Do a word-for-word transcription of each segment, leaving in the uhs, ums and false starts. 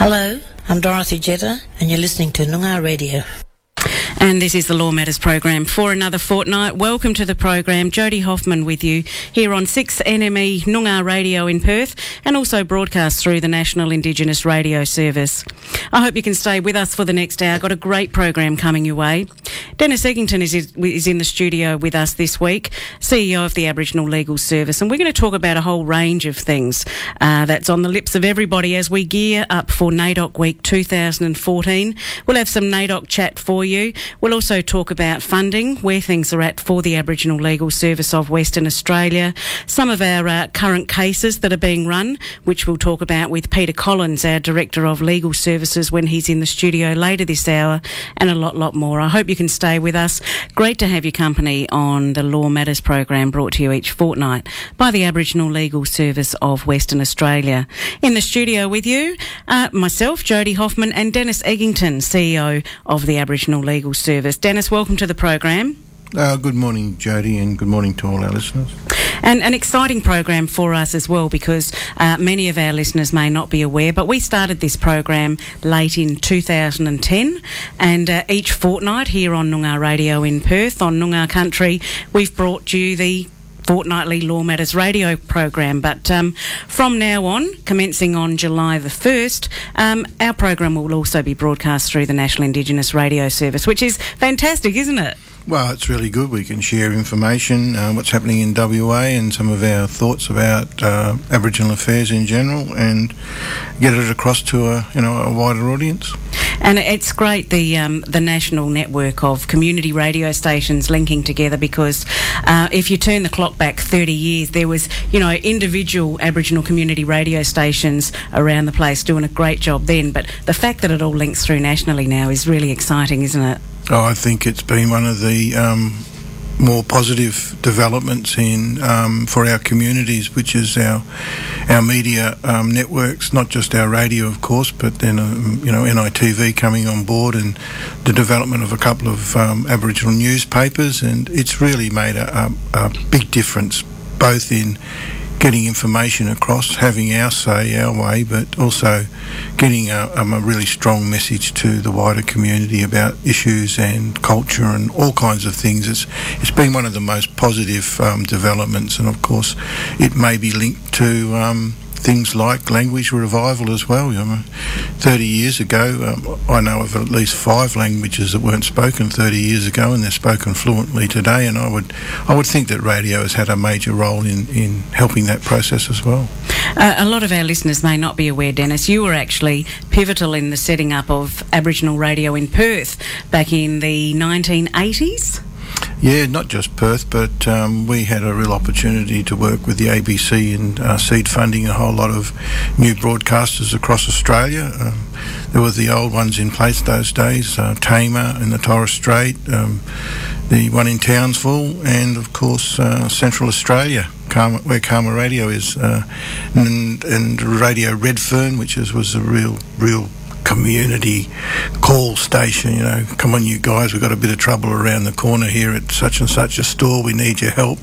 Hello, I'm Dorothy Jetta, and you're listening to Noongar Radio. And this is the Law Matters program for another fortnight. Welcome to the program. Jody Hoffman with you here on six N M E Noongar Radio in Perth, and also broadcast through the National Indigenous Radio Service. I hope you can stay with us for the next hour. Got a great program coming your way. Dennis Eggington is, is in the studio with us this week, C E O of the Aboriginal Legal Service, and we're going to talk about a whole range of things uh, that's on the lips of everybody as we gear up for NAIDOC Week two thousand fourteen. We'll have some NAIDOC chat for you. We'll also talk about funding, where things are at for the Aboriginal Legal Service of Western Australia, some of our uh, current cases that are being run, which we'll talk about with Peter Collins, our Director of Legal Services, when he's in the studio later this hour, and a lot, lot more. I hope you can stay with us. Great to have your company on the Law Matters program, brought to you each fortnight by the Aboriginal Legal Service of Western Australia. In the studio with you, uh, myself, Jody Hoffman, and Dennis Eggington, C E O of the Aboriginal Legal Service. Dennis, welcome to the program. Uh, good morning, Jody, and good morning to all our listeners. And an exciting program for us as well, because uh, many of our listeners may not be aware, but we started this program late in two thousand ten, and uh, each fortnight here on Noongar Radio in Perth, on Noongar Country, we've brought you the fortnightly Law Matters radio program. But um, from now on, commencing on July the first, um, our program will also be broadcast through the National Indigenous Radio Service, which is fantastic, isn't it? Well, it's really good. We can share information, uh, what's happening in W A, and some of our thoughts about uh, Aboriginal affairs in general, and get it across to a you know a wider audience. And it's great, the um, the national network of community radio stations linking together, because uh, if you turn the clock back thirty years, there was, you know, individual Aboriginal community radio stations around the place doing a great job then. But the fact that it all links through nationally now is really exciting, isn't it? Oh, I think it's been one of the um, more positive developments in um, for our communities, which is our our media um, networks, not just our radio, of course, but then um, you know N I T V coming on board, and the development of a couple of um, Aboriginal newspapers, and it's really made a, a, a big difference, both in getting information across, having our say, our way, but also getting a, um, a really strong message to the wider community about issues and culture and all kinds of things. It's it's been one of the most positive um, developments, and of course it may be linked to um, things like language revival as well. You know, thirty years ago, um, I know of at least five languages that weren't spoken thirty years ago, and they're spoken fluently today. And I would, I would think that radio has had a major role in, in helping that process as well. Uh, a lot of our listeners may not be aware, Dennis, you were actually pivotal in the setting up of Aboriginal radio in Perth back in the nineteen eighties. Yeah, not just Perth, but um, we had a real opportunity to work with the A B C and uh, seed funding a whole lot of new broadcasters across Australia. Um, there were the old ones in place those days, uh, Tamer in the Torres Strait, um, the one in Townsville, and of course uh, Central Australia, Karma, where Karma Radio is, uh, and, and Radio Redfern, which is, was a real, real community call station. You know, come on you guys, we've got a bit of trouble around the corner here at such and such a store, we need your help.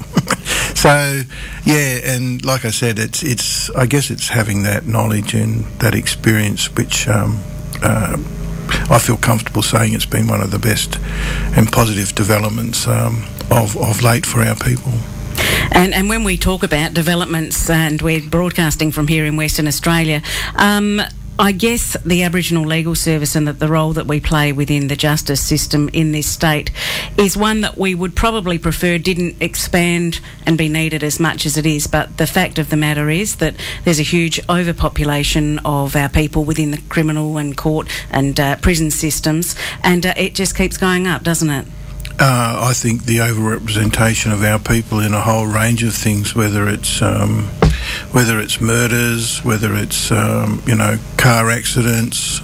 So yeah, and like I said, it's it's I guess it's having that knowledge and that experience which um, uh, I feel comfortable saying it's been one of the best and positive developments um, of, of late for our people. And, and when we talk about developments, and we're broadcasting from here in Western Australia, um, I guess the Aboriginal Legal Service and that the role that we play within the justice system in this state is one that we would probably prefer didn't expand and be needed as much as it is. But the fact of the matter is that there's a huge overpopulation of our people within the criminal and court and uh, prison systems, and uh, it just keeps going up, doesn't it? Uh, I think the overrepresentation of our people in a whole range of things, whether it's um, whether it's murders, whether it's um, you know car accidents,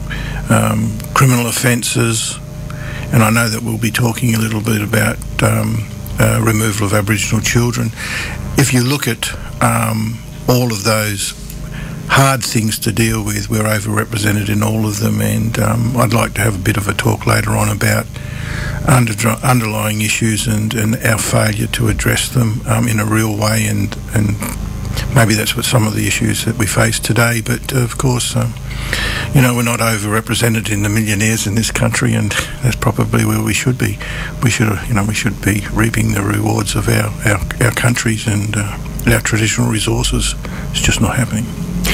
um, criminal offences, and I know that we'll be talking a little bit about um, uh, removal of Aboriginal children. If you look at um, all of those hard things to deal with, we're overrepresented in all of them, and um, I'd like to have a bit of a talk later on about under, underlying issues and, and our failure to address them um, in a real way, and, and maybe that's what some of the issues that we face today. But uh, of course, um, you know, we're not overrepresented in the millionaires in this country, and that's probably where we should be. We should, you know, we should be reaping the rewards of our our, our countries and uh, our traditional resources. It's just not happening.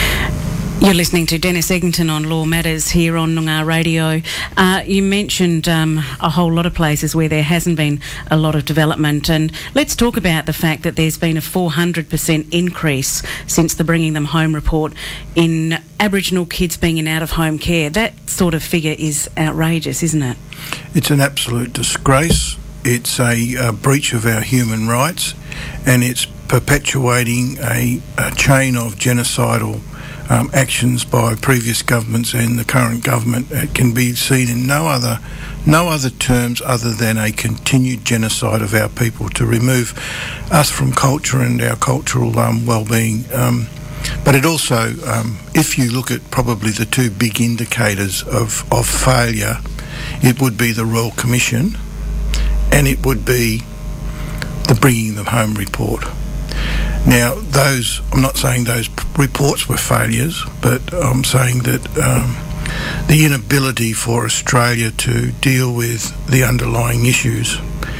You're listening to Dennis Eggington on Law Matters here on Noongar Radio. Uh, you mentioned um, a whole lot of places where there hasn't been a lot of development, and let's talk about the fact that there's been a four hundred percent increase since the Bringing Them Home report in Aboriginal kids being in out-of-home care. That sort of figure is outrageous, isn't it? It's an absolute disgrace. It's a, a breach of our human rights, and it's perpetuating a, a chain of genocidal Um, actions by previous governments and the current government. It can be seen in no other no other terms other than a continued genocide of our people to remove us from culture and our cultural um, well-being. Um, but it also, um, if you look at probably the two big indicators of, of failure, it would be the Royal Commission and it would be the Bringing Them Home report. Now, those, I'm not saying those reports were failures, but I'm saying that um, the inability for Australia to deal with the underlying issues.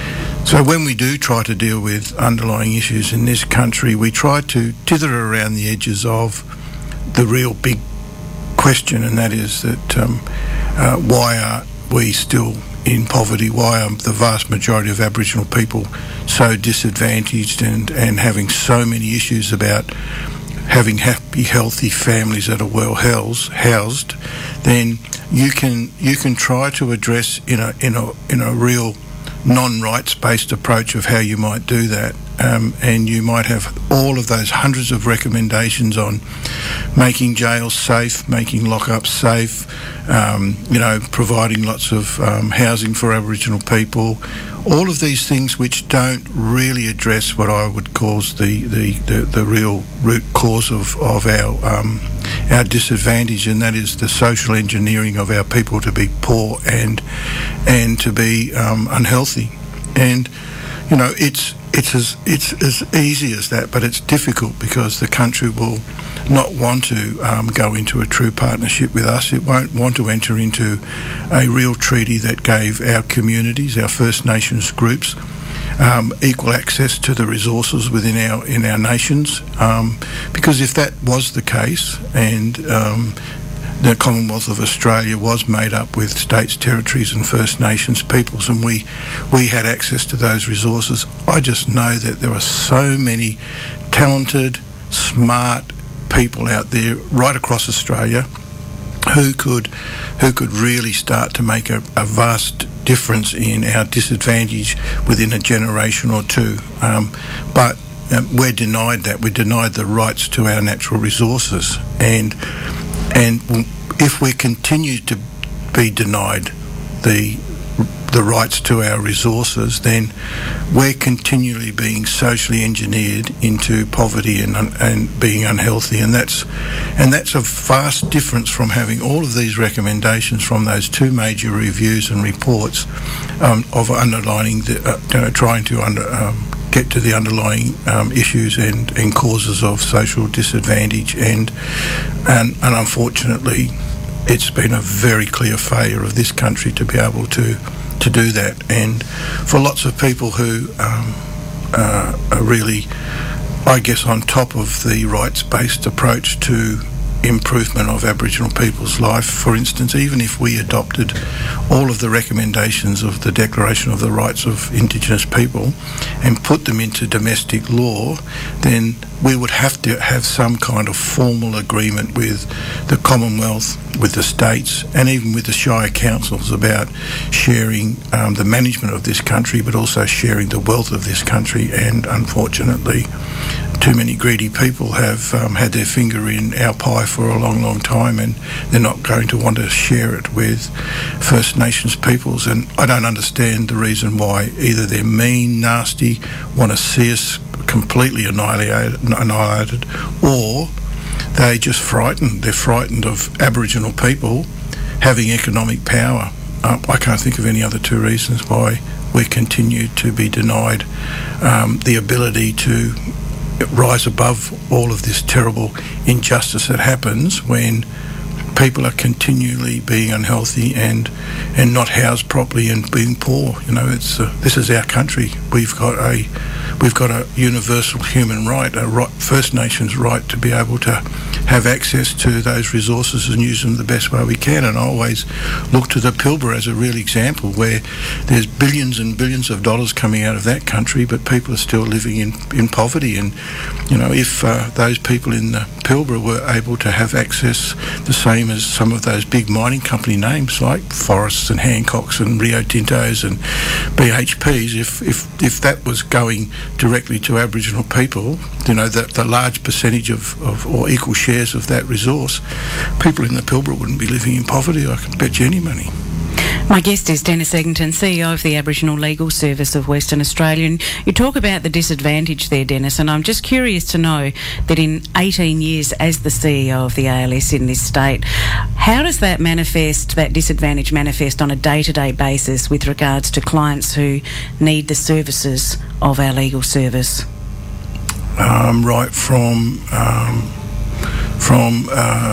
So when we do try to deal with underlying issues in this country, we try to dither around the edges of the real big question, and that is that um, uh, why are we still in poverty? Why are the vast majority of Aboriginal people so disadvantaged and, and having so many issues about having happy, healthy families that are well housed? housed then you can you can try to address in a in a in a real non-rights based approach of how you might do that. Um, and you might have all of those hundreds of recommendations on making jails safe, making lockups safe, um, you know, providing lots of um, housing for Aboriginal people, all of these things which don't really address what I would call the, the, the, the real root cause of, of our um, our disadvantage, and that is the social engineering of our people to be poor and and to be um, unhealthy. And, you know, it's It's as it's as easy as that, but it's difficult because the country will not want to um, go into a true partnership with us. It won't want to enter into a real treaty that gave our communities, our First Nations groups, um, equal access to the resources within our in our nations. Um, because if that was the case, and um, the Commonwealth of Australia was made up with states, territories and First Nations peoples, and we we had access to those resources, I just know that there are so many talented, smart people out there right across Australia who could who could really start to make a, a vast difference in our disadvantage within a generation or two. Um, but uh, we're denied that. We're denied the rights to our natural resources. And And if we continue to be denied the the rights to our resources, then we're continually being socially engineered into poverty and and being unhealthy, and that's and that's a vast difference from having all of these recommendations from those two major reviews and reports um, of underlining the uh, you know, trying to under. Um, get to the underlying um, issues and, and causes of social disadvantage, and, and and unfortunately it's been a very clear failure of this country to be able to to do that. And for lots of people who um, uh, are really, I guess, on top of the rights-based approach to improvement of Aboriginal people's life, for instance, even if we adopted all of the recommendations of the Declaration of the Rights of Indigenous People and put them into domestic law, then we would have to have some kind of formal agreement with the Commonwealth, with the states and even with the Shire councils about sharing um, the management of this country, but also sharing the wealth of this country. And unfortunately, too many greedy people have um, had their finger in our pie for a long, long time, and they're not going to want to share it with First Nations peoples. And I don't understand the reason why. Either they're mean, nasty, want to see us completely annihilated, annihilated, or they just frightened. They're frightened of Aboriginal people having economic power. Uh, I can't think of any other two reasons why we continue to be denied um, the ability to rise above all of this terrible injustice that happens when people are continually being unhealthy and and not housed properly and being poor. You know, it's uh, this is our country. We've got a we've got a universal human right, a right, First Nations right to be able to have access to those resources and use them the best way we can. And I always look to the Pilbara as a real example where there's billions and billions of dollars coming out of that country, but people are still living in, in poverty. And, you know, if uh, those people in the Pilbara were able to have access the same as some of those big mining company names like Forests and Hancocks and Rio Tintos and B H Ps, if, if, if that was going directly to Aboriginal people, you know, the, the large percentage of, of or equal shares of that resource, people in the Pilbara wouldn't be living in poverty, I can bet you any money. My guest is Dennis Eggington, C E O of the Aboriginal Legal Service of Western Australia. And you talk about the disadvantage there, Dennis, and I'm just curious to know that in eighteen years as the C E O of the A L S in this state, how does that manifest, that disadvantage manifest on a day-to-day basis with regards to clients who need the services of our legal service? Um, right from um, from uh,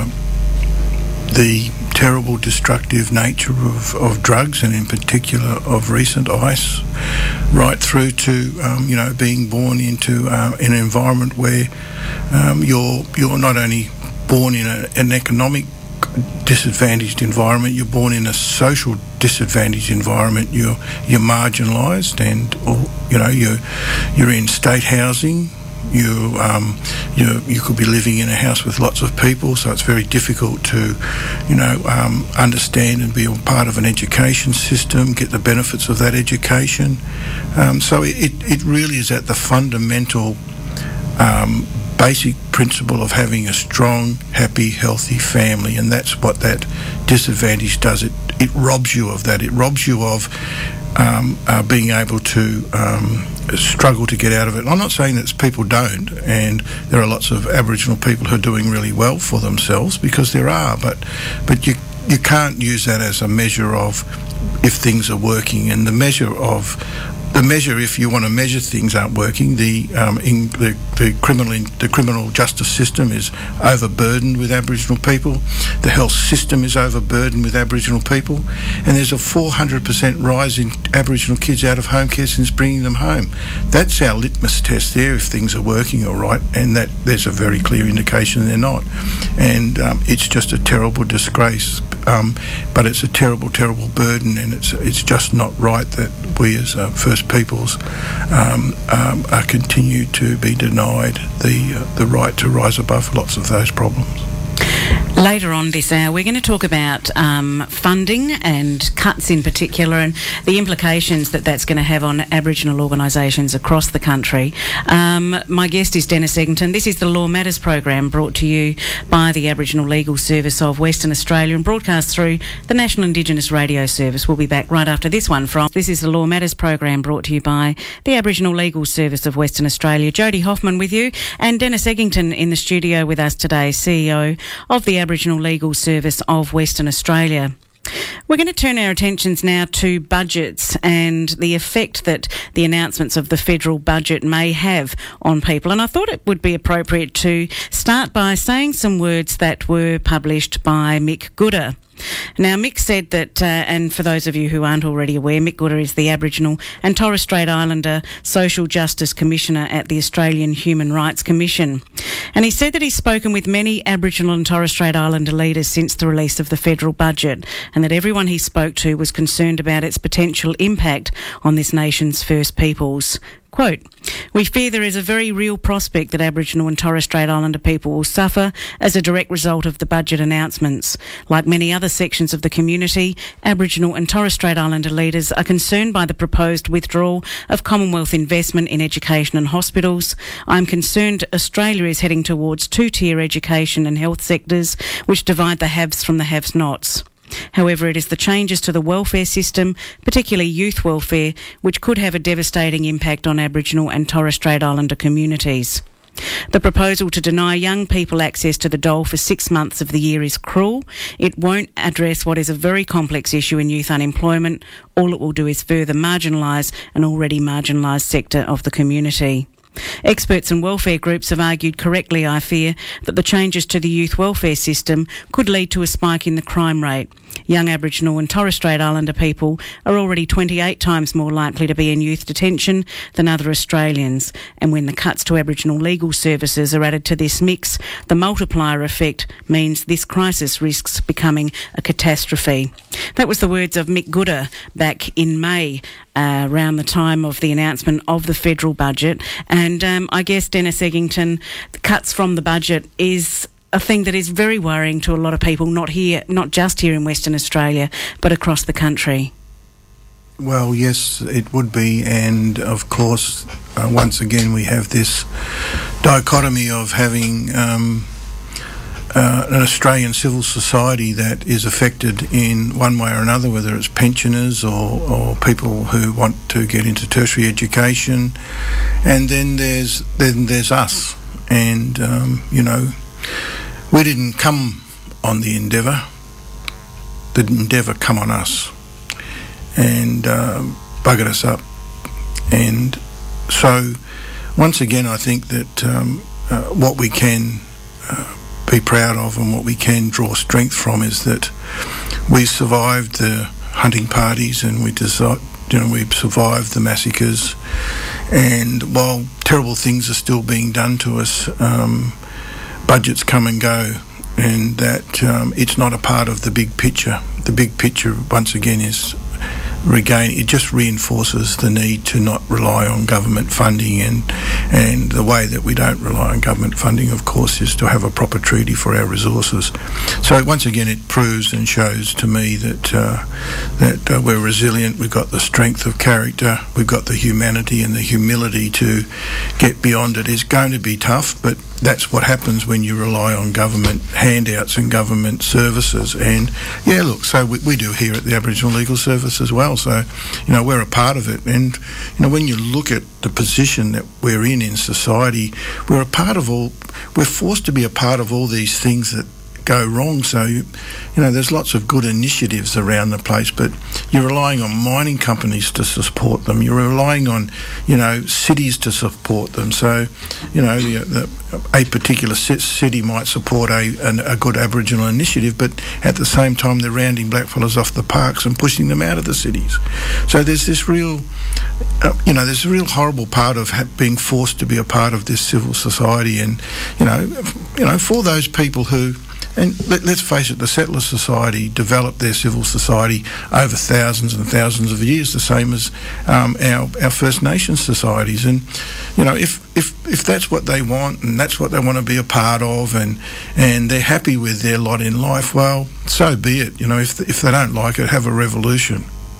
the terrible destructive nature of, of drugs, and in particular of recent ice, right through to um, you know, being born into uh, an environment where um, you're you're not only born in a, an economic disadvantaged environment, you're born in a social disadvantaged environment. You're you're marginalised, and or, you know you're you're in state housing. You um, you you could be living in a house with lots of people, so it's very difficult to, you know, um, understand and be a part of an education system, get the benefits of that education. Um, so it, it really is at the fundamental um, basic principle of having a strong, happy, healthy family, and that's what that disadvantage does. It it robs you of that. It robs you of um, uh, being able to um, struggle to get out of it. I'm not saying that people don't, and there are lots of Aboriginal people who are doing really well for themselves, because there are, but but you you can't use that as a measure of if things are working. And the measure of the measure, if you want to measure things aren't working, the um, in the, the criminal in, the criminal justice system is overburdened with Aboriginal people. The health system is overburdened with Aboriginal people, and there's a four hundred percent rise in Aboriginal kids out of home care since bringing them home. That's our litmus test there, if things are working all right, and that there's a very clear indication they're not. And um, it's just a terrible disgrace, um, but it's a terrible, terrible burden, and it's it's just not right that we as uh, First Peoples um, um, are continued to be denied the uh, the right to rise above lots of those problems. Later on this hour, we're going to talk about um, funding and cuts in particular, and the implications that that's going to have on Aboriginal organisations across the country. Um, my guest is Dennis Eggington. This is the Law Matters program, brought to you by the Aboriginal Legal Service of Western Australia and broadcast through the National Indigenous Radio Service. We'll be back right after this one from... This is the Law Matters program, brought to you by the Aboriginal Legal Service of Western Australia. Jodie Hoffman with you, and Dennis Eggington in the studio with us today, C E O of the Aboriginal Legal Service of Western Australia. We're going to turn our attentions now to budgets and the effect that the announcements of the federal budget may have on people. And I thought it would be appropriate to start by saying some words that were published by Mick Gooda. Now, Mick said that, uh, and for those of you who aren't already aware, Mick Gooda is the Aboriginal and Torres Strait Islander Social Justice Commissioner at the Australian Human Rights Commission. And he said that he's spoken with many Aboriginal and Torres Strait Islander leaders since the release of the federal budget, and that everyone he spoke to was concerned about its potential impact on this nation's First Peoples. Quote, "We fear there is a very real prospect that Aboriginal and Torres Strait Islander people will suffer as a direct result of the budget announcements. Like many other sections of the community, Aboriginal and Torres Strait Islander leaders are concerned by the proposed withdrawal of Commonwealth investment in education and hospitals. I'm concerned Australia is heading towards two-tier education and health sectors, which divide the haves from the have-nots. However, it is the changes to the welfare system, particularly youth welfare, which could have a devastating impact on Aboriginal and Torres Strait Islander communities. The proposal to deny young people access to the dole for six months of the year is cruel. It won't address what is a very complex issue in youth unemployment. All it will do is further marginalise an already marginalised sector of the community." Experts and welfare groups have argued correctly, I fear, that the changes to the youth welfare system could lead to a spike in the crime rate. Young Aboriginal and Torres Strait Islander people are already twenty-eight times more likely to be in youth detention than other Australians. And when the cuts to Aboriginal legal services are added to this mix, the multiplier effect means this crisis risks becoming a catastrophe. That was the words of Mick Gooda back in May, uh, around the time of the announcement of the federal budget. And um, I guess, Dennis Eggington, the cuts from the budget is a thing that is very worrying to a lot of people, not here, not just here in Western Australia, but across the country. Well, yes, it would be, and of course, uh, once again, we have this dichotomy of having um, uh, an Australian civil society that is affected in one way or another, whether it's pensioners or, or people who want to get into tertiary education, and then there's then there's us, and um, you know. We didn't come on the Endeavour. The Endeavour come on us and uh, buggered us up. And so, once again, I think that um, uh, what we can uh, be proud of and what we can draw strength from is that we survived the hunting parties and we desi- you know, we survived the massacres. And while terrible things are still being done to us, um, budgets come and go, and that um, it's not a part of the big picture. The big picture, once again, is regain. It just reinforces the need to not rely on government funding, and and the way that we don't rely on government funding, of course, is to have a proper treaty for our resources. So once again, it proves and shows to me that uh, that uh, we're resilient. We've got the strength of character. We've got the humanity and the humility to get beyond it. It's going to be tough, but that's what happens when you rely on government handouts and government services. And yeah, look, so we, we do here at the Aboriginal Legal Service as well. So, you know, we're a part of it. And, you know, when you look at the position that we're in in society, we're a part of all, we're forced to be a part of all these things that go wrong. So, you, you know, there's lots of good initiatives around the place, but you're relying on mining companies to support them. You're relying on, you know, cities to support them. So, you know, the, the, a particular city might support a, an, a good Aboriginal initiative, but at the same time they're rounding blackfellas off the parks and pushing them out of the cities. So there's this real, uh, you know, there's a real horrible part of ha- being forced to be a part of this civil society, and, you know, you know, for those people who. And let, let's face it, the settler society developed their civil society over thousands and thousands of years, the same as um, our, our First Nations societies. And, you know, if, if, if that's what they want and that's what they want to be a part of, and and they're happy with their lot in life, well, so be it. You know, if, if they don't like it, have a revolution.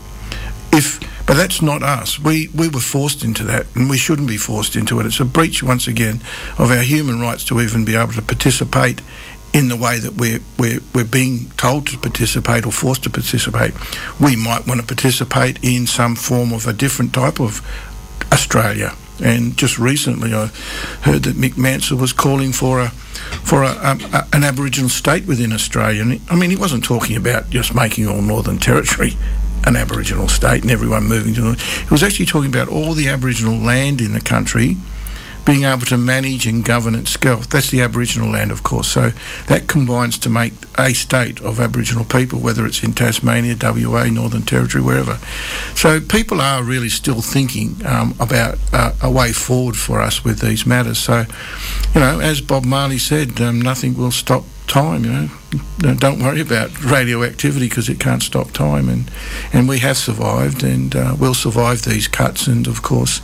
If... But that's not us. We we were forced into that, and we shouldn't be forced into it. It's a breach, once again, of our human rights to even be able to participate in the way that we're, we're, we're being told to participate or forced to participate. We might want to participate in some form of a different type of Australia. And just recently I heard that Mick Manser was calling for a for a, a, a, an Aboriginal state within Australia. And I mean, he wasn't talking about just making all Northern Territory an Aboriginal state and everyone moving to it. He was actually talking about all the Aboriginal land in the country being able to manage and govern itself. That's the Aboriginal land, of course. So that combines to make a state of Aboriginal people, whether it's in Tasmania, W A, Northern Territory, wherever. So people are really still thinking um, about uh, a way forward for us with these matters. So, you know, as Bob Marley said, um, nothing will stop time, you know. Don't worry about radioactivity because it can't stop time, and and we have survived, and uh, we'll survive these cuts. And of course,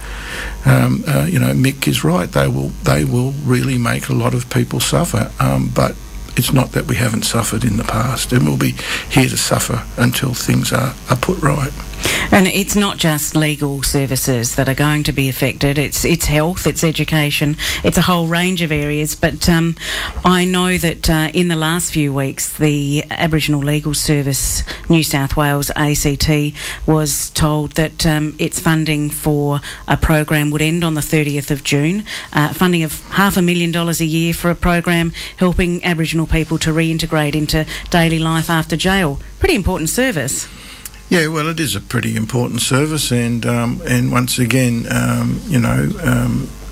um, uh, you know, Mick is right. They will they will really make a lot of people suffer. Um, but it's not that we haven't suffered in the past, and we'll be here to suffer until things are, are put right. And it's not just legal services that are going to be affected. It's it's health, it's education, it's a whole range of areas. But um, I know that uh, in the last few weeks, the Aboriginal Legal Service New South Wales A C T was told that um, its funding for a program would end on the thirtieth of June. Uh, funding of half a million dollars a year for a program helping Aboriginal people to reintegrate into daily life after jail. Pretty important service. Yeah, well, it is a pretty important service, and um, and once again, um, you know, um,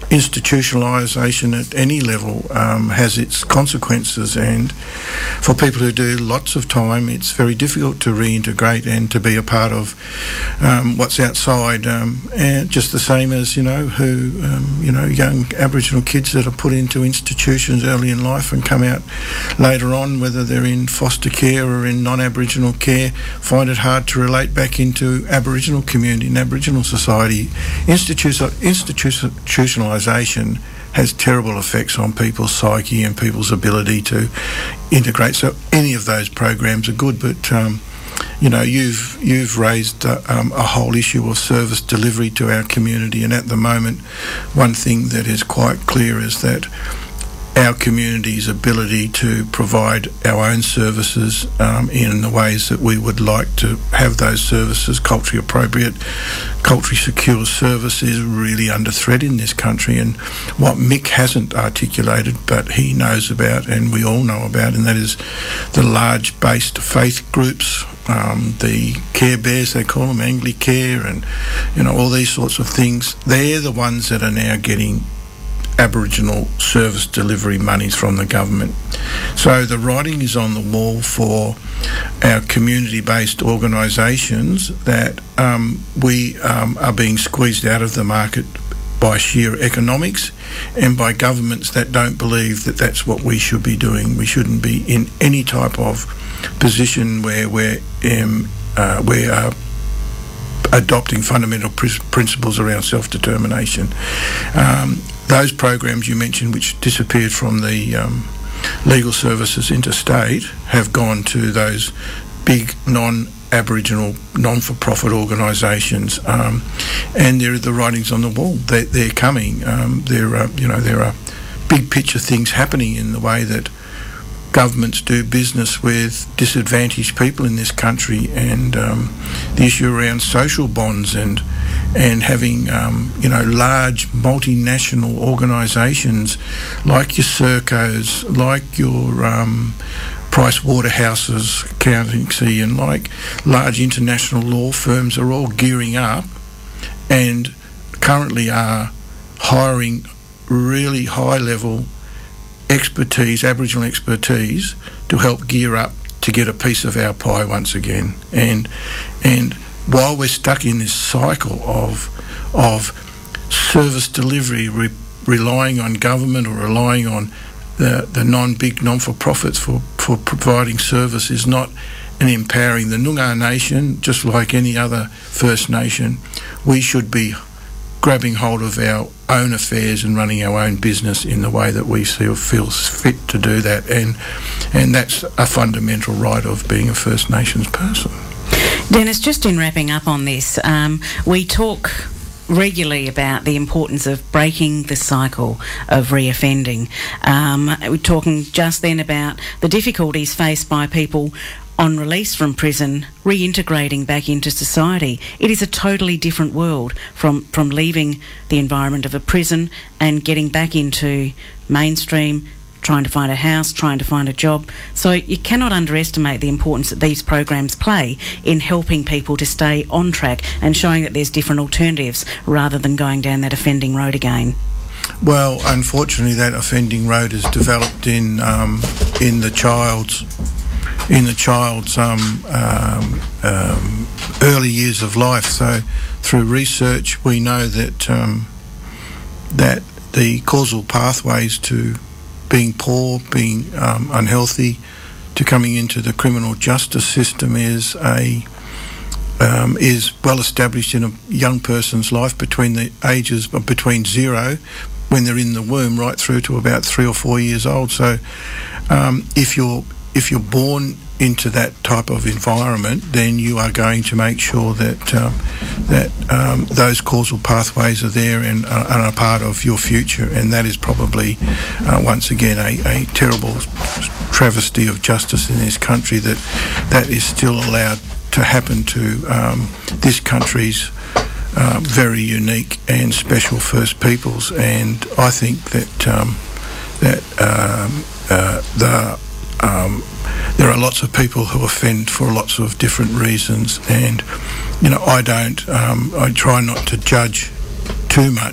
institutionalisation at any level um, has its consequences, and for people who do lots of time, it's very difficult to reintegrate and to be a part of um, what's outside. Um, and just the same as you know, who um, you know, young Aboriginal kids that are put into institutions early in life and come out later on, whether they're in foster care or in non-Aboriginal care, find it hard to relate back into Aboriginal community and Aboriginal society. Institu- institutionalisation has terrible effects on people's psyche and people's ability to integrate. So any of those programs are good, but um, you know, you've you've raised uh, um, a whole issue of service delivery to our community, and at the moment, one thing that is quite clear is that our community's ability to provide our own services um, in the ways that we would like to have those services, culturally appropriate, culturally secure service, is really under threat in this country. And what Mick hasn't articulated, but he knows about and we all know about, and that is the large-based faith groups, um, the Care Bears, they call them, Anglicare, and you know, all these sorts of things. They're the ones that are now getting Aboriginal service delivery monies from the government. So the writing is on the wall for our community-based organisations that um, we um, are being squeezed out of the market by sheer economics, and by governments that don't believe that that's what we should be doing. We shouldn't be in any type of position where we're um, uh, we are adopting fundamental pr- principles around self-determination. Um, those programs you mentioned, which disappeared from the um, legal services interstate, have gone to those big non-Aboriginal, non-for-profit organisations, um, and there are the writings on the wall. They're, they're coming. Um, there are, you know, there are big picture things happening in the way that governments do business with disadvantaged people in this country, and um, the issue around social bonds and and having um, you know, large multinational organisations like your Sercos, like your um, Price Waterhouse's accountancy, and like large international law firms are all gearing up and currently are hiring really high level expertise, Aboriginal expertise, to help gear up to get a piece of our pie once again. And and while we're stuck in this cycle of of service delivery, re- relying on government or relying on the, the non-big non-for-profits for, for providing service, is not an empowering the Noongar Nation, just like any other First Nation. We should be grabbing hold of our own affairs and running our own business in the way that we feel feels fit to do that, and and that's a fundamental right of being a First Nations person. Dennis, just in wrapping up on this, um, we talk regularly about the importance of breaking the cycle of reoffending. Um, we're talking just then about the difficulties faced by people on release from prison, reintegrating back into society. It is a totally different world from, from leaving the environment of a prison and getting back into mainstream, trying to find a house, trying to find a job. So you cannot underestimate the importance that these programs play in helping people to stay on track and showing that there's different alternatives rather than going down that offending road again. Well, unfortunately, that offending road is developed in um, in the child's in the child's um, um, um, early years of life. So, through research, we know that um, that the causal pathways to being poor, being um, unhealthy, to coming into the criminal justice system is a um, is well established in a young person's life between the ages of between zero, when they're in the womb, right through to about three or four years old. So, um, if you're if you're born into that type of environment, then you are going to make sure that um, that um, those causal pathways are there and are, are a part of your future. And that is probably, uh, once again, a, a terrible travesty of justice in this country, that that is still allowed to happen to um, this country's uh, very unique and special First Peoples. And I think that um, that um, uh, the Um, there are lots of people who offend for lots of different reasons, and you know, I don't. Um, I try not to judge too much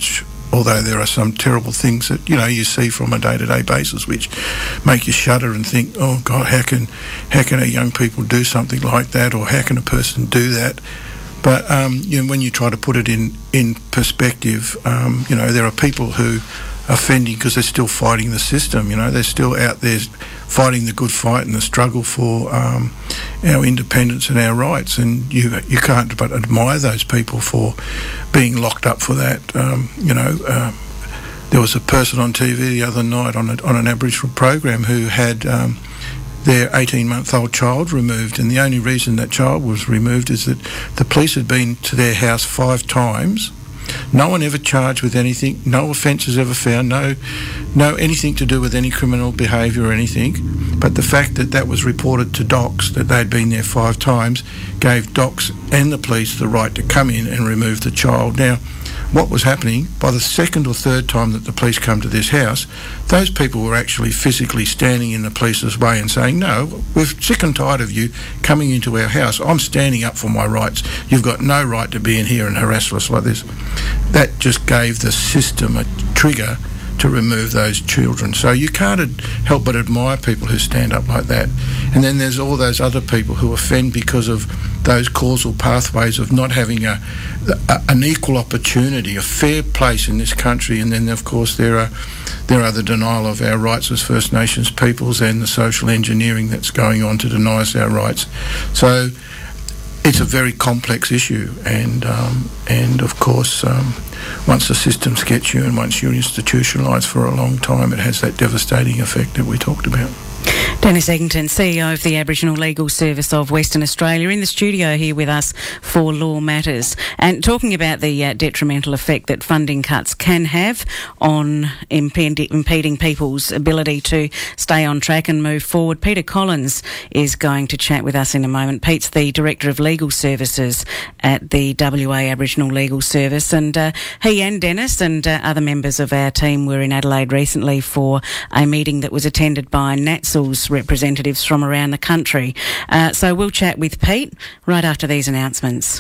although there are some terrible things that, you know, you see from a day-to-day basis which make you shudder and think, oh God, how can how can our young people do something like that, or how can a person do that? But um, you know, when you try to put it in, in perspective, um, you know, there are people who are offending because they're still fighting the system, you know, they're still out there fighting the good fight and the struggle for um, our independence and our rights, and you you can't but admire those people for being locked up for that. Um, you know, uh, there was a person on T V the other night on, a, on an Aboriginal program who had um, their eighteen-month-old child removed, and the only reason that child was removed is that the police had been to their house five times. No one ever charged with anything, no offences ever found, no no anything to do with any criminal behaviour or anything. But the fact that that was reported to Docs, that they'd been there five times, gave Docs and the police the right to come in and remove the child. Now, what was happening, by the second or third time that the police come to this house, those people were actually physically standing in the police's way and saying, no, we're sick and tired of you coming into our house. I'm standing up for my rights. You've got no right to be in here and harass us like this. That just gave the system a trigger to remove those children. So you can't ad- help but admire people who stand up like that. And then there's all those other people who offend because of those causal pathways of not having a, a an equal opportunity, a fair place in this country. And then, of course, there are there are the denial of our rights as First Nations peoples and the social engineering that's going on to deny us our rights. So it's a very complex issue, and um, and of course, um, once the systems get you and once you're institutionalised for a long time, it has that devastating effect that we talked about. Dennis Eggington, C E O of the Aboriginal Legal Service of Western Australia, in the studio here with us for Law Matters, and talking about the uh, detrimental effect that funding cuts can have on imped- impeding people's ability to stay on track and move forward. Peter Collins is going to chat with us in a moment. Pete's the Director of Legal Services at the W A Aboriginal Legal Service, and uh, he and Dennis and uh, other members of our team were in Adelaide recently for a meeting that was attended by NATSL's representatives from around the country. Uh, so we'll chat with Pete right after these announcements.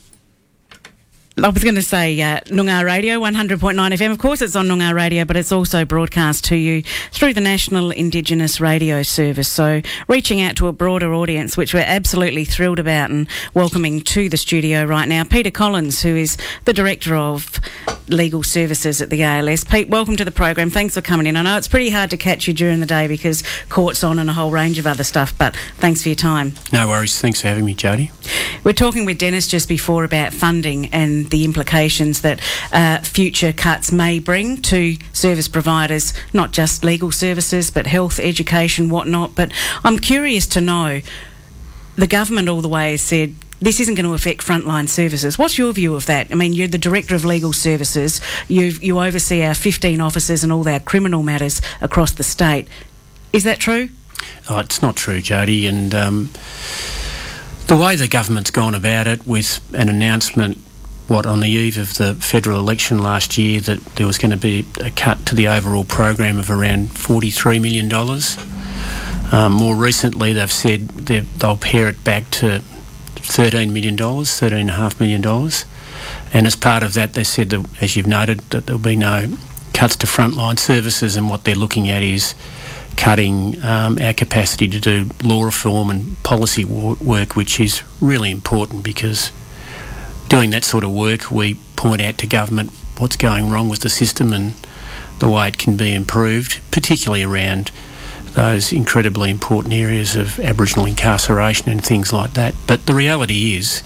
I was going to say uh, Noongar Radio, one hundred point nine F M. Of course, it's on Noongar Radio, but it's also broadcast to you through the National Indigenous Radio Service. So reaching out to a broader audience, which we're absolutely thrilled about, and welcoming to the studio right now, Peter Collins, who is the Director of Legal Services at the A L S. Pete, welcome to the program. Thanks for coming in. I know it's pretty hard to catch you during the day because court's on and a whole range of other stuff, but thanks for your time. No worries. Thanks for having me, Jody. We're talking with Dennis just before about funding and the implications that uh, future cuts may bring to service providers, not just legal services, but health, education, whatnot. But I'm curious to know, the government all the way has said this isn't going to affect frontline services. What's your view of that? I mean, you're the Director of Legal Services. You you oversee our fifteen officers and all our criminal matters across the state. Is that true? Oh, it's not true, Jody. And um, the way the government's gone about it, with an announcement, what, on the eve of the federal election last year, that there was going to be a cut to the overall program of around forty-three million dollars. Um, more recently, they've said they'll pare it back to thirteen million dollars, thirteen point five million dollars. And as part of that, they said, that, as you've noted, that there'll be no cuts to frontline services, and what they're looking at is cutting um, our capacity to do law reform and policy wo- work, which is really important, because doing that sort of work, we point out to government what's going wrong with the system and the way it can be improved, particularly around those incredibly important areas of Aboriginal incarceration and things like that. But the reality is,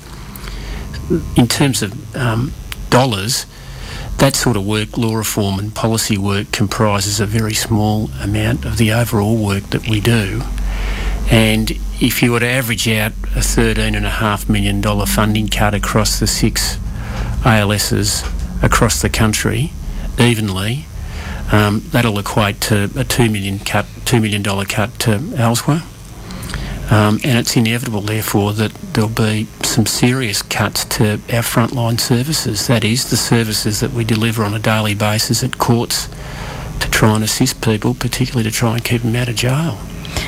in terms of um, dollars, that sort of work, law reform and policy work, comprises a very small amount of the overall work that we do. And if you were to average out a thirteen point five million dollars funding cut across the six A L Ss across the country evenly, um, that'll equate to a two million cut, two million dollars cut to Elsewhere. Um, and it's inevitable, therefore, that there'll be some serious cuts to our frontline services. That is, the services that we deliver on a daily basis at courts to try and assist people, particularly to try and keep them out of jail.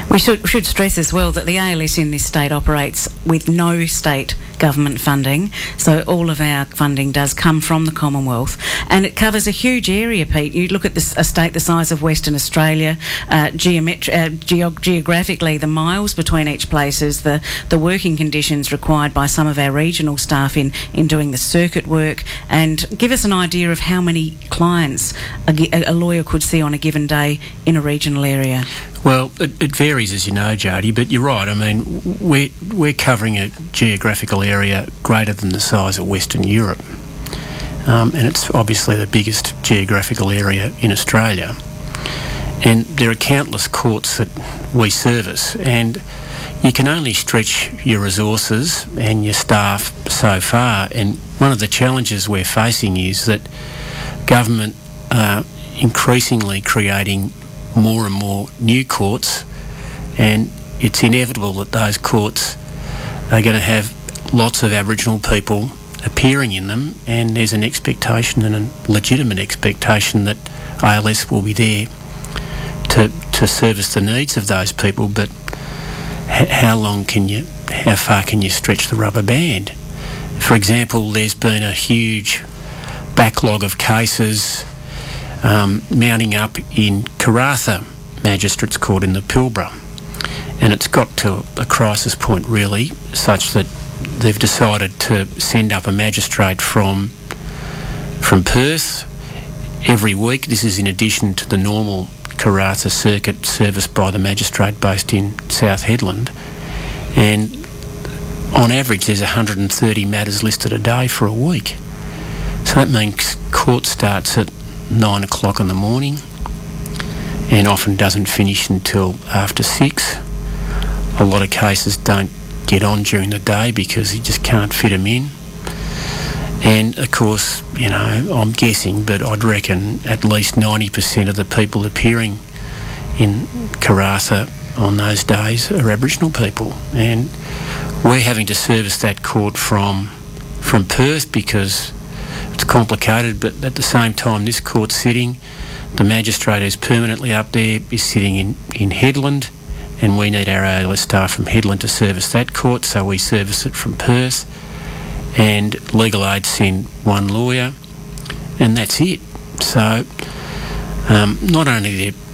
We should, should stress as well that the A L S in this state operates with no state government funding, so all of our funding does come from the Commonwealth, and it covers a huge area, Pete. You look at this, a state the size of Western Australia, uh, geometri- uh, geog- geographically, the miles between each places, the, the working conditions required by some of our regional staff in, in doing the circuit work, and give us an idea of how many clients a, a lawyer could see on a given day in a regional area. Well, it, it varies, as you know, Jody, but you're right. I mean, we're, we're covering a geographical area greater than the size of Western Europe. Um, and it's obviously the biggest geographical area in Australia. And there are countless courts that we service, and you can only stretch your resources and your staff so far. And one of the challenges we're facing is that government are increasingly creating more and more new courts, and it's inevitable that those courts are going to have lots of Aboriginal people appearing in them, and there's an expectation, and a legitimate expectation, that A L S will be there to to service the needs of those people. But h- how long can you, how far can you stretch the rubber band? For example, there's been a huge backlog of cases Um, mounting up in Karratha Magistrates Court in the Pilbara, and it's got to a crisis point really, such that they've decided to send up a magistrate from from Perth every week. This is in addition to the normal Karratha circuit serviced by the magistrate based in South Hedland, and on average there's one hundred thirty matters listed a day for a week. So that means court starts at nine o'clock in the morning and often doesn't finish until after six. A lot of cases don't get on during the day because you just can't fit them in. And of course, you know, I'm guessing, but I'd reckon at least ninety percent of the people appearing in Karratha on those days are Aboriginal people. And we're having to service that court from from Perth because it's complicated, but at the same time this court's sitting, the magistrate who's permanently up there is sitting in, in Hedland, and we need our A L S staff from Hedland to service that court, so we service it from Perth, and legal aid send one lawyer, and that's it. So um, not only are there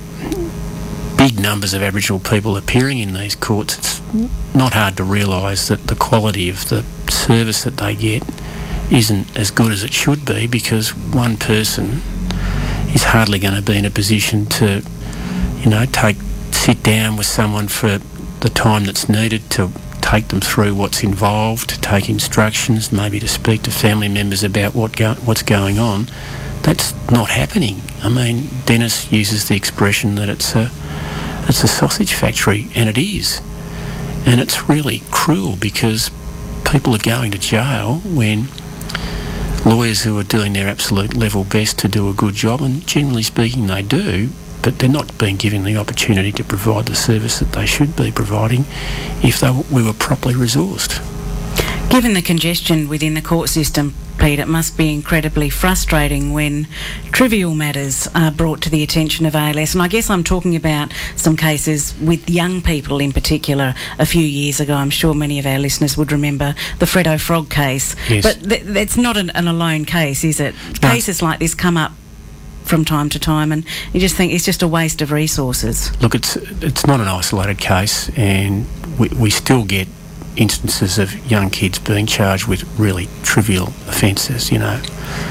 big numbers of Aboriginal people appearing in these courts, it's not hard to realise that the quality of the service that they get isn't as good as it should be, because one person is hardly going to be in a position to, you know, take sit down with someone for the time that's needed to take them through what's involved, to take instructions, maybe to speak to family members about what go- what's going on. That's not happening. I mean, Dennis uses the expression that it's a it's a sausage factory, and it is. And it's really cruel because people are going to jail when lawyers who are doing their absolute level best to do a good job, and generally speaking they do, but they're not being given the opportunity to provide the service that they should be providing if they, we were properly resourced. Given the congestion within the court system, Pete, it must be incredibly frustrating when trivial matters are brought to the attention of A L S. And I guess I'm talking about some cases with young people in particular. A few years ago, I'm sure many of our listeners would remember the Freddo Frog case. Yes. But th- that's not an, an alone case, is it? No. Cases like this come up from time to time, and you just think it's just a waste of resources. Look, it's it's not an isolated case, and we, we still get instances of young kids being charged with really trivial offences, you know,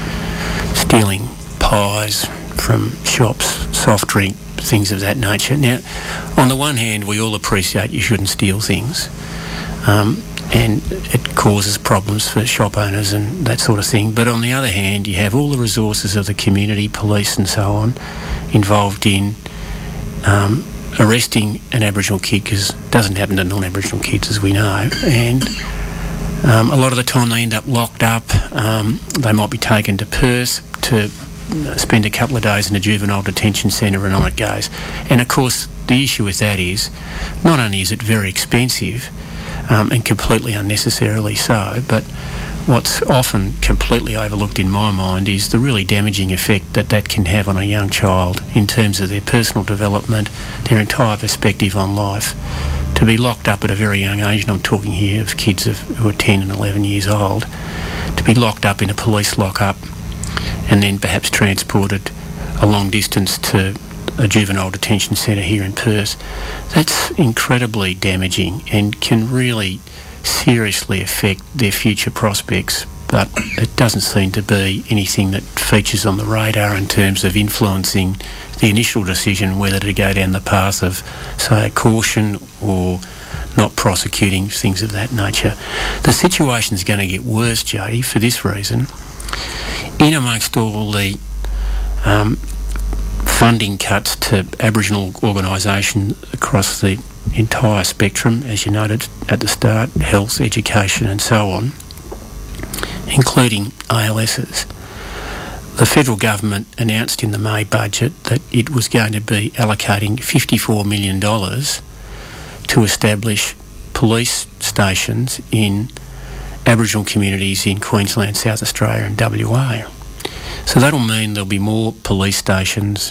stealing pies from shops, soft drink, things of that nature. Now, on the one hand, we all appreciate you shouldn't steal things, um, and it causes problems for shop owners and that sort of thing. But on the other hand, you have all the resources of the community, police and so on, involved in um, arresting an Aboriginal kid, because it doesn't happen to non-Aboriginal kids, as we know, and um, a lot of the time they end up locked up. Um, they might be taken to Perth to spend a couple of days in a juvenile detention centre, and on it goes. And of course the issue with that is not only is it very expensive um, and completely unnecessarily so, but what's often completely overlooked in my mind is the really damaging effect that that can have on a young child in terms of their personal development, their entire perspective on life. To be locked up at a very young age, and I'm talking here of kids of, who are ten and eleven years old, to be locked up in a police lock-up and then perhaps transported a long distance to a juvenile detention centre here in Perth, that's incredibly damaging and can really seriously affect their future prospects. But it doesn't seem to be anything that features on the radar in terms of influencing the initial decision whether to go down the path of, say, a caution or not prosecuting, things of that nature. The situation's going to get worse, Jody, for this reason. In amongst all the um, funding cuts to Aboriginal organisations across the entire spectrum, as you noted at the start, health, education and so on, including A L S's. The federal government announced in the May budget that it was going to be allocating fifty-four million dollars to establish police stations in Aboriginal communities in Queensland, South Australia and W A. So that'll mean there'll be more police stations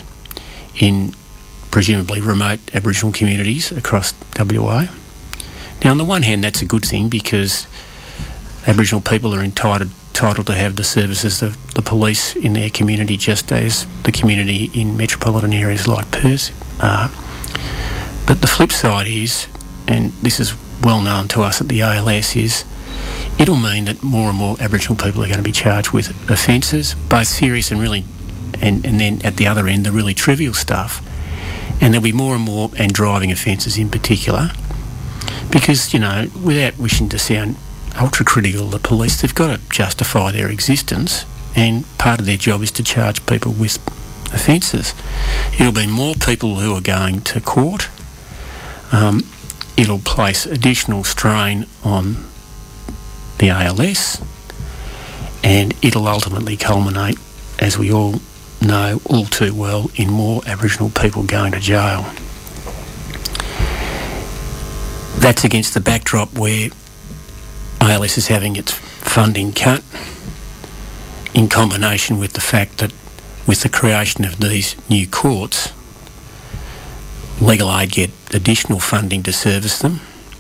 in presumably remote Aboriginal communities across W A. Now, on the one hand, that's a good thing because Aboriginal people are entitled, entitled to have the services of the police in their community just as the community in metropolitan areas like Perth are. But the flip side is, and this is well known to us at the A L S, is it'll mean that more and more Aboriginal people are going to be charged with offences, both serious and really, and, and then at the other end, the really trivial stuff. And there'll be more and more, and driving offences in particular, because, you know, without wishing to sound ultra-critical of the police, they've got to justify their existence, and part of their job is to charge people with offences. It'll be more people who are going to court. Um, it'll place additional strain on the A L S, and it'll ultimately culminate, as we all know all too well, in more Aboriginal people going to jail. That's against the backdrop where A L S is having its funding cut, in combination with the fact that with the creation of these new courts, Legal Aid get additional funding to service them.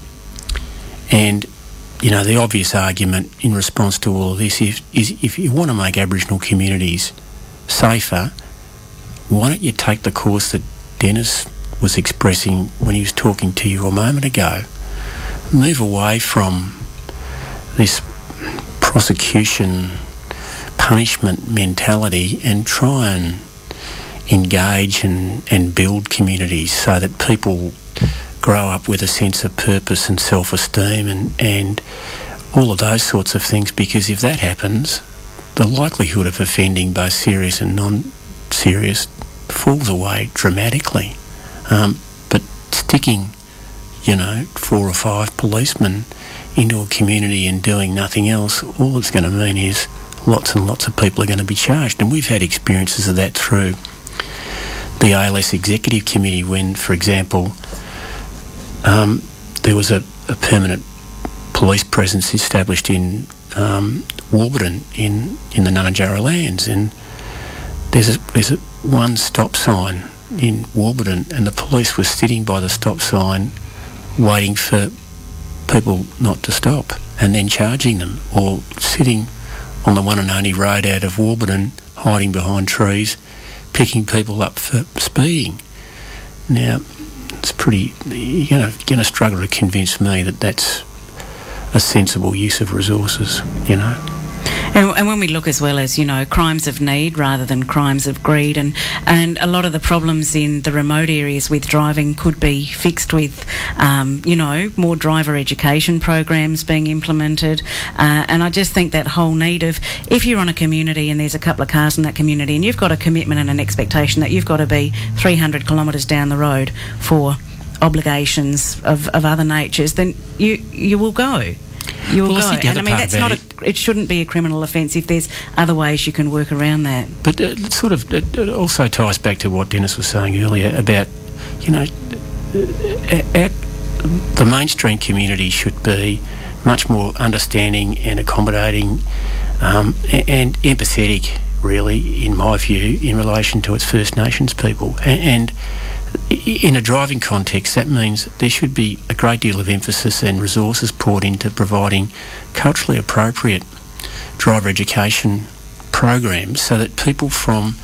And, you know, the obvious argument in response to all of this is, is if you want to make Aboriginal communities safer, why don't you take the course that Dennis was expressing when he was talking to you a moment ago? Move away from this prosecution punishment mentality and try and engage and, and build communities so that people grow up with a sense of purpose and self-esteem and, and all of those sorts of things, because if that happens, the likelihood of offending, both serious and non-serious, falls away dramatically. Um, but sticking, you know, four or five policemen into a community and doing nothing else, all it's going to mean is lots and lots of people are going to be charged. And we've had experiences of that through the A L S Executive Committee when, for example, um, there was a, a permanent police presence established in um, Warburton in, in the Nunajara lands, and there's a, there's a one stop sign in Warburton, and the police were sitting by the stop sign waiting for people not to stop and then charging them, or sitting on the one and only road out of Warburton hiding behind trees picking people up for speeding. Now, it's pretty, you're going to, going to struggle to convince me that that's a sensible use of resources, you know. And, and when we look as well as, you know, crimes of need rather than crimes of greed, and, and a lot of the problems in the remote areas with driving could be fixed with, um, you know, more driver education programs being implemented. Uh, and I just think that whole need of, if you're on a community and there's a couple of cars in that community and you've got a commitment and an expectation that you've got to be three hundred kilometres down the road for obligations of, of other natures, then you you will go. You will well, go. And I mean, that's not a, it shouldn't be a criminal offence if there's other ways you can work around that. But uh, it sort of it, it also ties back to what Dennis was saying earlier about, you know, at, at the mainstream community should be much more understanding and accommodating um, and, and empathetic, really, in my view, in relation to its First Nations people. And, and in a driving context, that means there should be a great deal of emphasis and resources poured into providing culturally appropriate driver education programs so that people from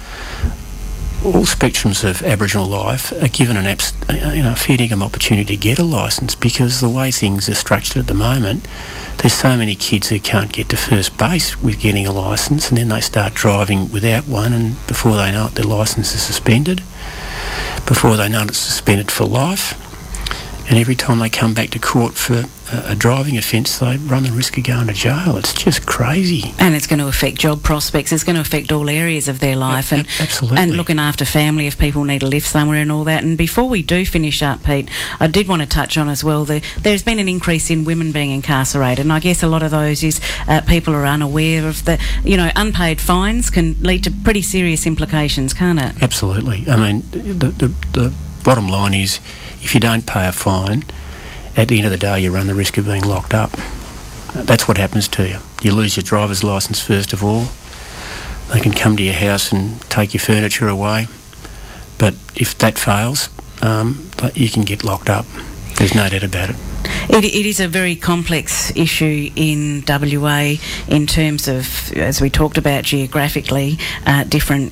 all spectrums of Aboriginal life are given an abs- you know, fair dinkum opportunity to get a licence, because the way things are structured at the moment, there's so many kids who can't get to first base with getting a licence, and then they start driving without one, and before they know it, their licence is suspended. Before they know it, it's suspended for life. And every time they come back to court for a, a driving offence, they run the risk of going to jail. It's just crazy. And it's going to affect job prospects. It's going to affect all areas of their life. And, Absolutely. And looking after family if people need to live somewhere and all that. And before we do finish up, Pete, I did want to touch on as well, the, there's been an increase in women being incarcerated. And I guess a lot of those is uh, people are unaware of the, you know, unpaid fines can lead to pretty serious implications, can't it? Absolutely. I mean, the, the, the bottom line is, if you don't pay a fine, at the end of the day you run the risk of being locked up. That's what happens to you. You lose your driver's licence first of all. They can come to your house and take your furniture away. But if that fails, um, you can get locked up. There's no doubt about it. It, it is a very complex issue in W A in terms of, as we talked about geographically, uh, different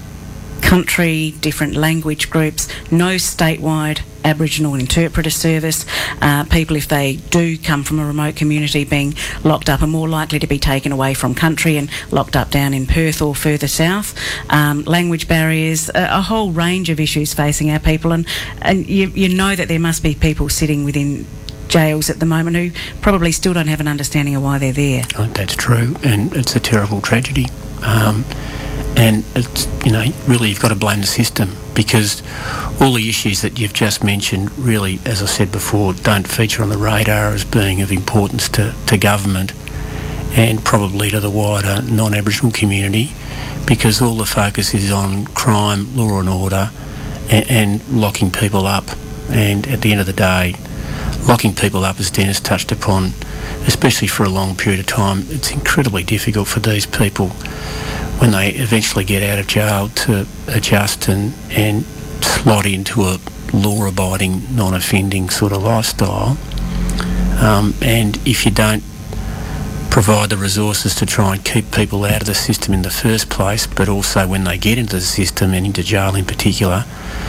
country, different language groups, no statewide Aboriginal interpreter service. Uh, people, if they do come from a remote community, being locked up are more likely to be taken away from country and locked up down in Perth or further south. Um, language barriers, a, a whole range of issues facing our people, and, and you, you know that there must be people sitting within jails at the moment who probably still don't have an understanding of why they're there. I think that's true, and it's a terrible tragedy. Um, And it's, you know, really you've got to blame the system, because all the issues that you've just mentioned really, as I said before, don't feature on the radar as being of importance to, to government and probably to the wider non-Aboriginal community, because all the focus is on crime, law and order, and, and locking people up. And at the end of the day, locking people up, as Dennis touched upon, especially for a long period of time, it's incredibly difficult for these people when they eventually get out of jail to adjust and, and slot into a law-abiding, non-offending sort of lifestyle. Um, and if you don't provide the resources to try and keep people out of the system in the first place, but also when they get into the system and into jail in particular,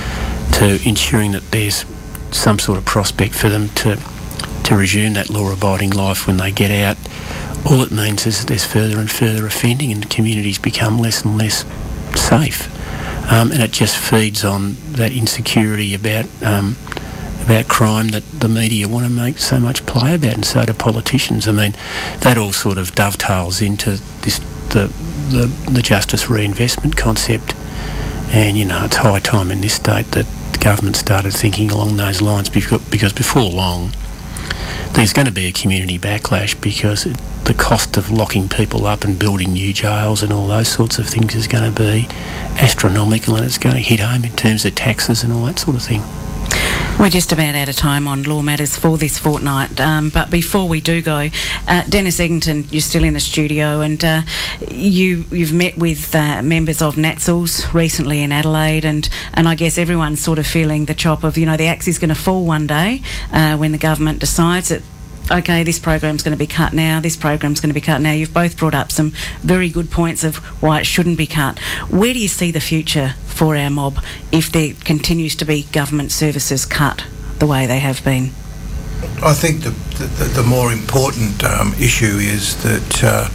to ensuring that there's some sort of prospect for them to, to resume that law-abiding life when they get out, all it means is that there's further and further offending and communities become less and less safe. Um, and it just feeds on that insecurity about um, about crime that the media want to make so much play about, and so do politicians. I mean, that all sort of dovetails into this the the, the justice reinvestment concept. And, you know, it's high time in this state that the government started thinking along those lines, because, because before long there's going to be a community backlash, because it, the cost of locking people up and building new jails and all those sorts of things is going to be astronomical, and it's going to hit home in terms of taxes and all that sort of thing. We're just about out of time on Law Matters for this fortnight, um, but before we do go, uh, Dennis Eggington, you're still in the studio, and uh, you, you've met with uh, members of NATSLS recently in Adelaide, and, and I guess everyone's sort of feeling the chop of, you know, the axe is going to fall one day uh, when the government decides that, okay, this program's going to be cut now, this program's going to be cut now. You've both brought up some very good points of why it shouldn't be cut. Where do you see the future for our mob if there continues to be government services cut the way they have been? I think the, the, the more important um, issue is that uh,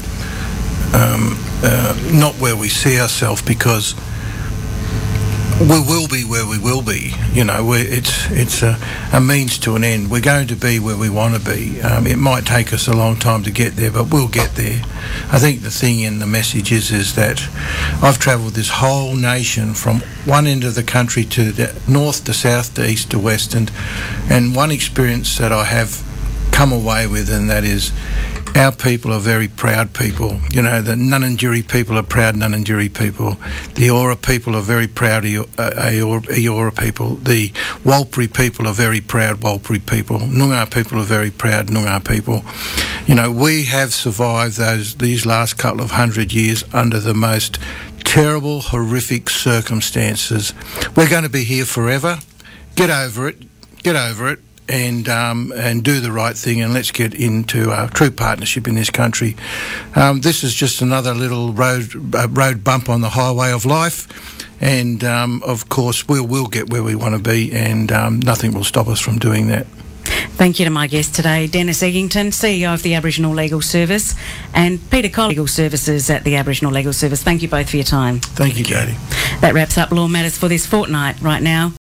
um, uh, not where we see ourselves, because we will be where we will be. You know, we're, it's it's a, a means to an end. We're going to be where we want to be. Um, it might take us a long time to get there, but we'll get there. I think the thing in the message is, is that I've travelled this whole nation from one end of the country to the north to south to east to west, and, and one experience that I have come away with, and that is, our people are very proud people. You know, the Nunanjeri people are proud Nunanjeri people. The Eora people are very proud Eora, Eora people. The Warlpiri people are very proud Warlpiri people. Noongar people are very proud Noongar people. You know, we have survived those these last couple of hundred years under the most terrible, horrific circumstances. We're going to be here forever. Get over it. Get over it. And um, and do the right thing, and let's get into a true partnership in this country. Um, this is just another little road uh, road bump on the highway of life, and um, of course we will get where we want to be, and um, nothing will stop us from doing that. Thank you to my guest today, Dennis Eggington, C E O of the Aboriginal Legal Service, and Peter Collins, Legal Services at the Aboriginal Legal Service. Thank you both for your time. Thank you, Jody. That wraps up Law Matters for this fortnight. Right now,